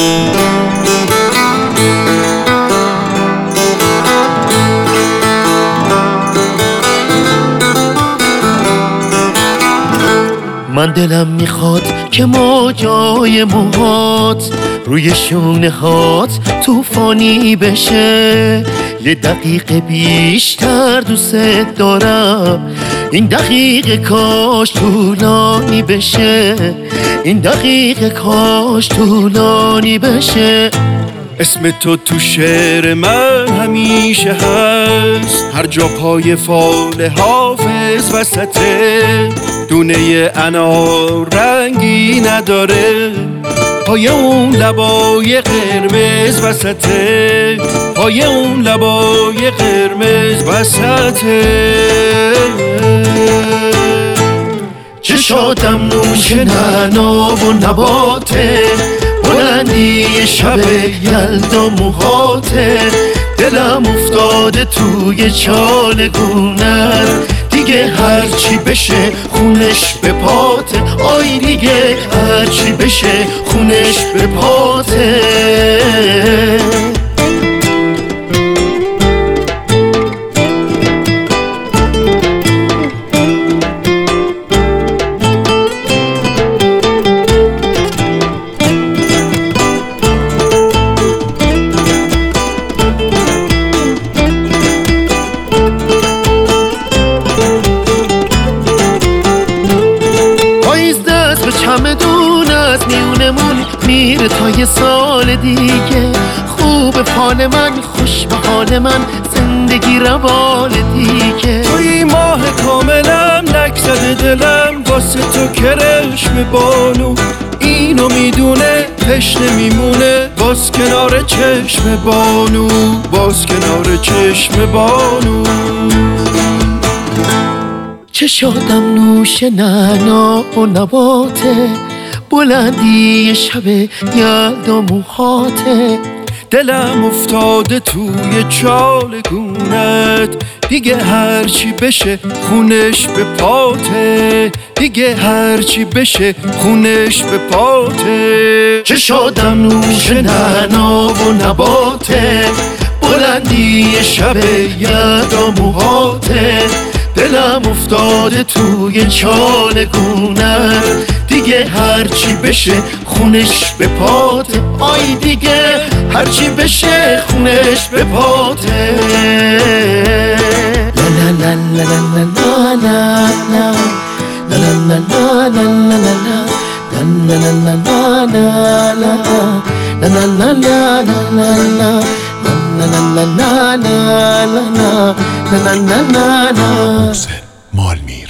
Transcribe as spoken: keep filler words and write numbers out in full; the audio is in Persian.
من دلم میخواد که موجای موهات روی شونه هات توفانی بشه، یه دقیقه بیشتر دوست دارم، این دقیقه کاش طولانی بشه، این دقیقه کاش طولانی بشه. اسم تو تو شعر من همیشه هست، هر جا پای فال حافظ وسطه، دونه انار رنگی نداره، پای اون لبای قرمز وسطه، پای اون لبای قرمز وسطه. چشاتم نوش نعنا و نباته، بلندی شب یلدا موهاته، دلم افتاده توی چال گونت، دیگه هرچی بشه خونش به پاته، آی دیگه هرچی بشه خونش به پاته. چمدون از میونمون میره تا یه سال دیگه، خوب حال من، خوش به حال من، زندگی روال دیگه. توی ماه کاملم نکزده دلم واسه تو کرشم بانو، اینو میدونه تشنه میمونه باز کنار چشم بانو، باز کنار چشم بانو. چشاتم نوش نعنا و نباته، بلندی شب یلدا موهاته، دلم افتاده توی چال گونت، دیگه هرچی بشه خونش به پاته، دیگه هرچی بشه خونش به پاته. چشاتم نوش نعنا و نباته، بلندی شب یلدا موهاته، دلم افتاده توی چال گونت، دیگه هرچی بشه خونش به پاته، آی دیگه هرچی بشه خونش به پاته. لا لا لا لا لا لا لا لا لا لا لا لا لا لا.